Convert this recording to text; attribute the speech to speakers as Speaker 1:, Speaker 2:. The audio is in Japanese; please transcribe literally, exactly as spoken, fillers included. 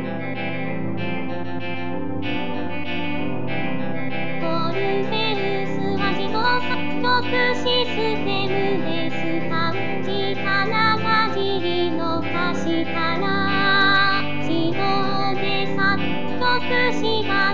Speaker 1: オルフェウスは自動作曲システムです。感じたな混じりの歌詞から自動で作曲します。